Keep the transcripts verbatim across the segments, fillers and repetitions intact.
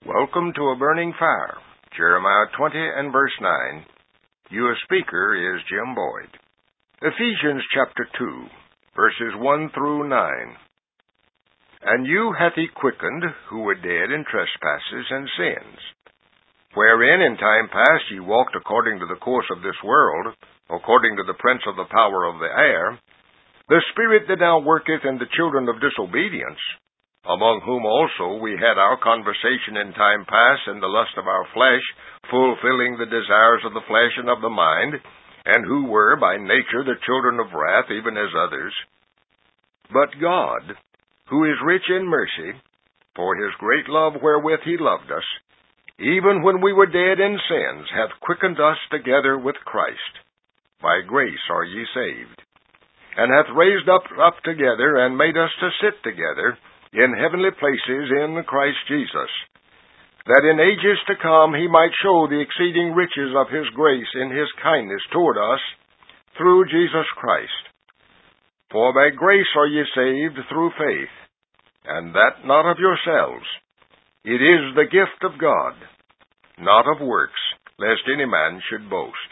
Welcome to a burning fire. Jeremiah twenty and verse nine. Your speaker is Jim Boyd. Ephesians chapter two, verses one through nine. And you hath he quickened, who were dead in trespasses and sins, wherein in time past ye walked according to the course of this world, according to the prince of the power of the air, the spirit that now worketh in the children of disobedience, among whom also we had our conversation in time past in the lust of our flesh, fulfilling the desires of the flesh and of the mind, and who were by nature the children of wrath, even as others. But God, who is rich in mercy, for his great love wherewith he loved us, even when we were dead in sins, hath quickened us together with Christ. By grace are ye saved, and hath raised up, up together, and made us to sit together in heavenly places in Christ Jesus, that in ages to come he might show the exceeding riches of his grace in his kindness toward us through Jesus Christ. For by grace are ye saved through faith, and that not of yourselves. It is the gift of God, not of works, lest any man should boast.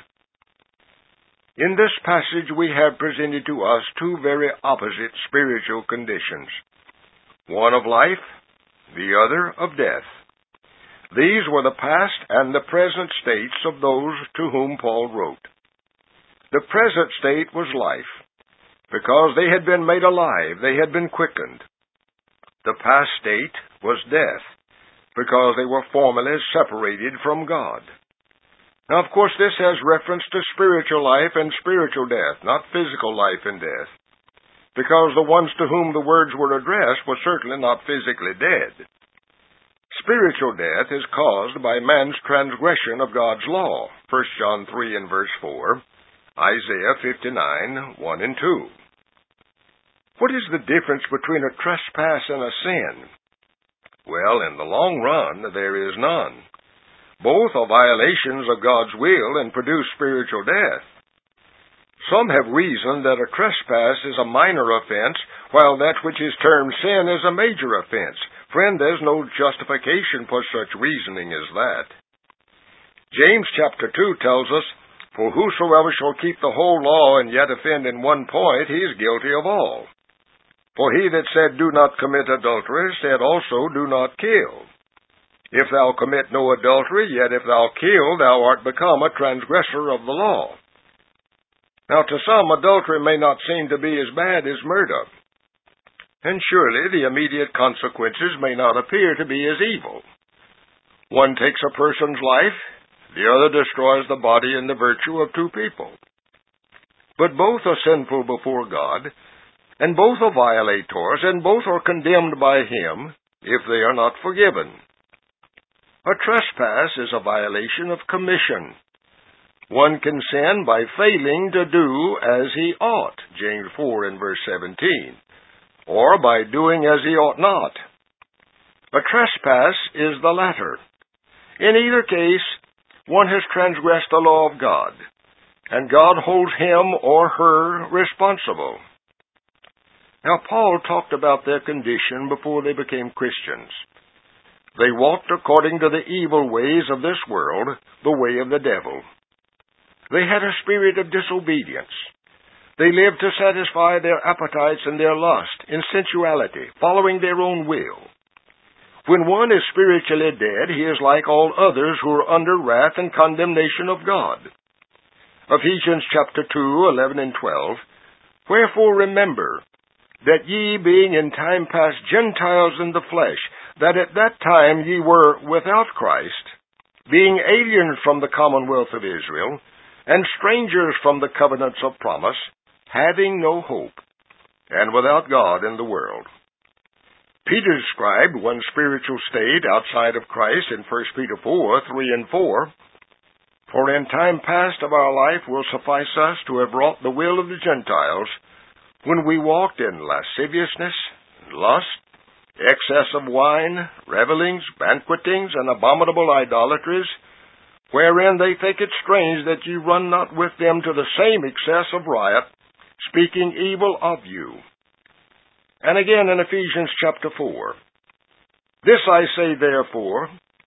In this passage we have presented to us two very opposite spiritual conditions, one of life, the other of death. These were the past and the present states of those to whom Paul wrote. The present state was life, because they had been made alive, they had been quickened. The past state was death, because they were formerly separated from God. Now, of course, this has reference to spiritual life and spiritual death, not physical life and death, because the ones to whom the words were addressed were certainly not physically dead. Spiritual death is caused by man's transgression of God's law, First John three and verse four, Isaiah fifty-nine, one and two. What is the difference between a trespass and a sin? Well, in the long run, there is none. Both are violations of God's will and produce spiritual death. Some have reasoned that a trespass is a minor offense, while that which is termed sin is a major offense. Friend, there's no justification for such reasoning as that. James chapter two tells us, For whosoever shall keep the whole law and yet offend in one point, he is guilty of all. For he that said, Do not commit adultery, said also, Do not kill. If thou commit no adultery, yet if thou kill, thou art become a transgressor of the law. Now, to some, adultery may not seem to be as bad as murder, and surely the immediate consequences may not appear to be as evil. One takes a person's life, the other destroys the body and the virtue of two people. But both are sinful before God, and both are violators, and both are condemned by Him if they are not forgiven. A trespass is a violation of commission. One can sin by failing to do as he ought, James four and verse seventeen, or by doing as he ought not. A trespass is the latter. In either case, one has transgressed the law of God, and God holds him or her responsible. Now, Paul talked about their condition before they became Christians. They walked according to the evil ways of this world, the way of the devil. They had a spirit of disobedience. They lived to satisfy their appetites and their lust in sensuality, following their own will. When one is spiritually dead, he is like all others who are under wrath and condemnation of God. Ephesians chapter two, eleven and twelve, Wherefore remember that ye, being in time past Gentiles in the flesh, that at that time ye were without Christ, being aliens from the commonwealth of Israel, and strangers from the covenants of promise, having no hope, and without God in the world. Peter described one spiritual state outside of Christ in First Peter four, three and four. For in time past of our life will suffice us to have wrought the will of the Gentiles, when we walked in lasciviousness, lust, excess of wine, revellings, banquetings, and abominable idolatries, wherein they think it strange that ye run not with them to the same excess of riot, speaking evil of you. And again in Ephesians chapter four, This I say therefore,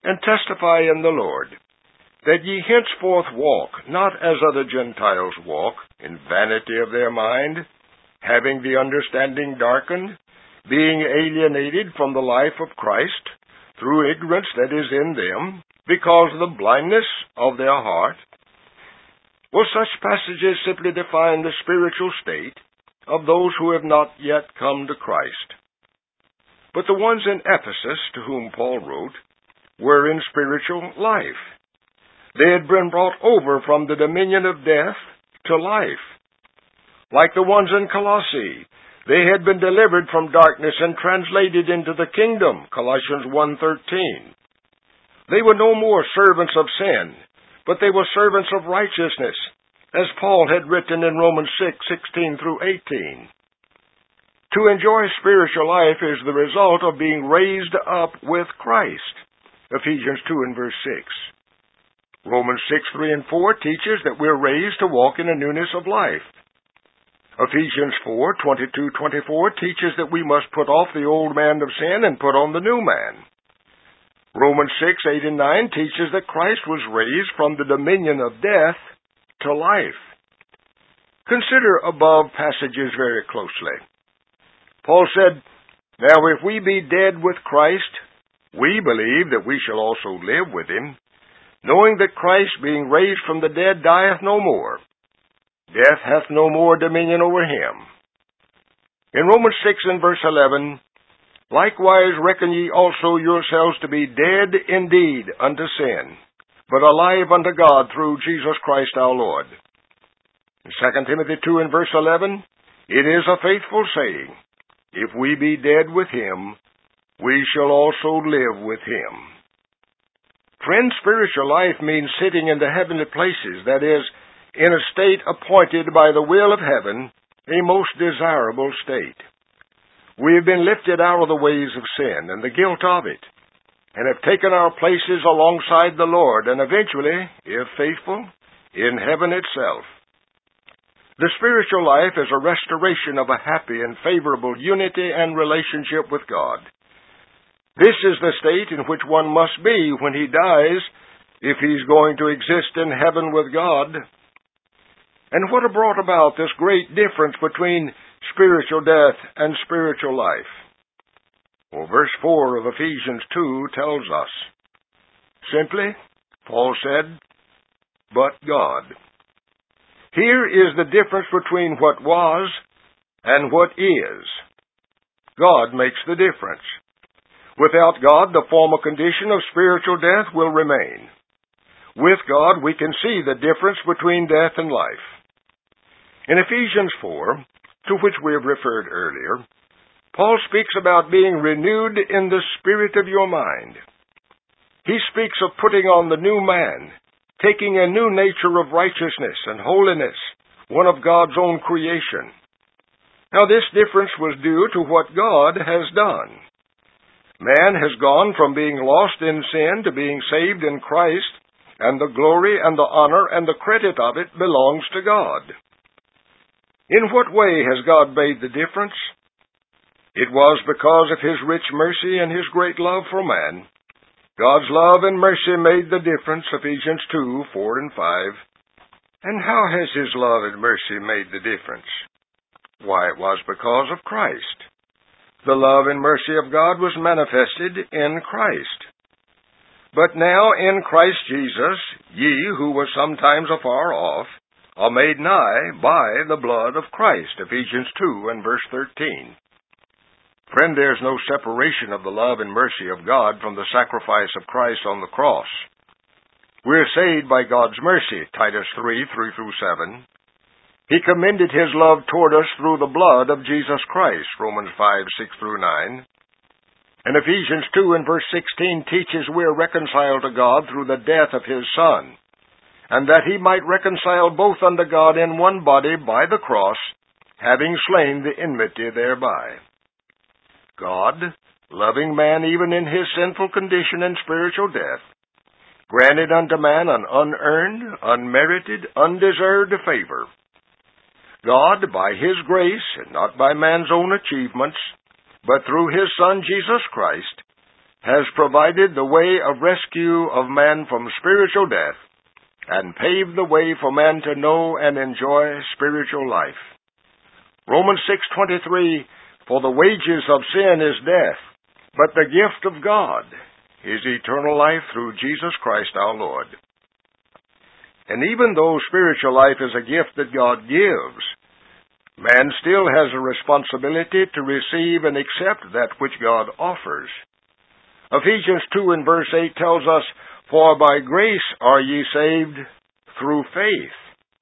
and testify in the Lord, that ye henceforth walk, not as other Gentiles walk, in vanity of their mind, having the understanding darkened, being alienated from the life of Christ, through ignorance that is in them, because of the blindness of their heart. Well, such passages simply define the spiritual state of those who have not yet come to Christ. But the ones in Ephesus, to whom Paul wrote, were in spiritual life. They had been brought over from the dominion of death to life. Like the ones in Colossae, they had been delivered from darkness and translated into the kingdom, Colossians one thirteen. They were no more servants of sin, but they were servants of righteousness, as Paul had written in Romans six sixteen through eighteen. To enjoy spiritual life is the result of being raised up with Christ, Ephesians two and verse six. Romans six, three and four teaches that we're raised to walk in a newness of life. Ephesians four, twenty-two, twenty-four teaches that we must put off the old man of sin and put on the new man. Romans six, eight and nine teaches that Christ was raised from the dominion of death to life. Consider above passages very closely. Paul said, "Now if we be dead with Christ, we believe that we shall also live with him, knowing that Christ, being raised from the dead, dieth no more. Death hath no more dominion over him." In Romans six and verse eleven, "Likewise reckon ye also yourselves to be dead indeed unto sin, but alive unto God through Jesus Christ our Lord." In Second Timothy two and verse eleven, "It is a faithful saying, if we be dead with him, we shall also live with him." Friend, spiritual life means sitting in the heavenly places, that is, in a state appointed by the will of heaven, a most desirable state. We have been lifted out of the ways of sin and the guilt of it, and have taken our places alongside the Lord, and eventually, if faithful, in heaven itself. The spiritual life is a restoration of a happy and favorable unity and relationship with God. This is the state in which one must be when he dies, if he's going to exist in heaven with God. And what brought about this great difference between spiritual death and spiritual life? Well, verse four of Ephesians two tells us. Simply, Paul said, "But God." Here is the difference between what was and what is. God makes the difference. Without God, the former condition of spiritual death will remain. With God, we can see the difference between death and life. In Ephesians four, to which we have referred earlier, Paul speaks about being renewed in the spirit of your mind. He speaks of putting on the new man, taking a new nature of righteousness and holiness, one of God's own creation. Now, this difference was due to what God has done. Man has gone from being lost in sin to being saved in Christ, and the glory and the honor and the credit of it belongs to God. In what way has God made the difference? It was because of His rich mercy and His great love for man. God's love and mercy made the difference, Ephesians two, four and five. And how has His love and mercy made the difference? Why, it was because of Christ. The love and mercy of God was manifested in Christ. But now in Christ Jesus, ye who were sometimes afar off, are made nigh by the blood of Christ, Ephesians two and verse thirteen. Friend, there's no separation of the love and mercy of God from the sacrifice of Christ on the cross. We're saved by God's mercy, Titus three, three through seven. He commended His love toward us through the blood of Jesus Christ, Romans five, six through nine. And Ephesians two and verse sixteen teaches we are reconciled to God through the death of His Son, and that He might reconcile both unto God in one body by the cross, having slain the enmity thereby. God, loving man even in his sinful condition and spiritual death, granted unto man an unearned, unmerited, undeserved favor. God, by His grace, and not by man's own achievements, but through His Son Jesus Christ, has provided the way of rescue of man from spiritual death and paved the way for man to know and enjoy spiritual life. Romans six twenty-three, for the wages of sin is death, but the gift of God is eternal life through Jesus Christ our Lord. And even though spiritual life is a gift that God gives, man still has a responsibility to receive and accept that which God offers. Ephesians two and verse eight tells us, for by grace are ye saved through faith.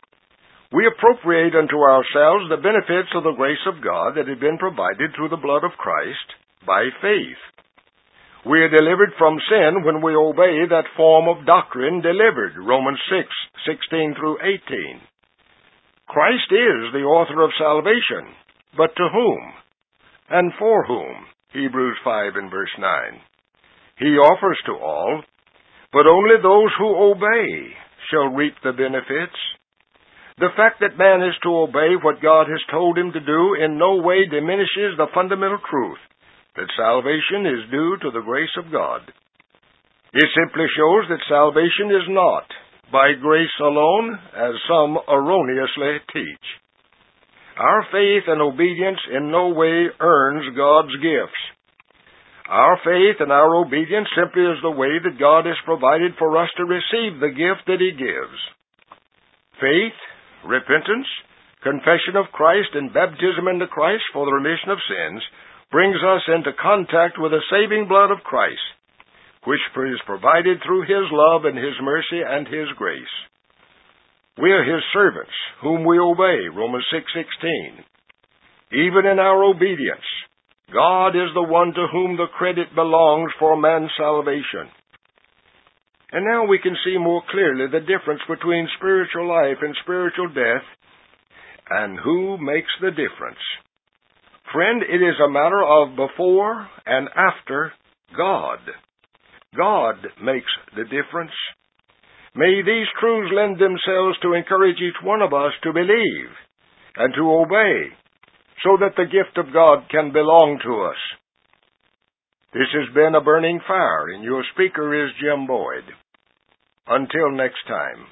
We appropriate unto ourselves the benefits of the grace of God that had been provided through the blood of Christ by faith. We are delivered from sin when we obey that form of doctrine delivered, Romans six sixteen through eighteen. Christ is the author of salvation, but to whom? And for whom? Hebrews five and verse nine. He offers to all, but only those who obey shall reap the benefits. The fact that man is to obey what God has told him to do in no way diminishes the fundamental truth that salvation is due to the grace of God. It simply shows that salvation is not by grace alone, as some erroneously teach. Our faith and obedience in no way earns God's gifts. Our faith and our obedience simply is the way that God has provided for us to receive the gift that He gives. Faith, repentance, confession of Christ, and baptism into Christ for the remission of sins brings us into contact with the saving blood of Christ, which is provided through His love and His mercy and His grace. We are His servants, whom we obey, Romans six sixteen. Even in our obedience, God is the one to whom the credit belongs for man's salvation. And now we can see more clearly the difference between spiritual life and spiritual death, and who makes the difference. Friend, it is a matter of before and after God. God makes the difference. May these truths lend themselves to encourage each one of us to believe and to obey, so that the gift of God can belong to us. This has been A Burning Fire, and your speaker is Jim Boyd. Until next time.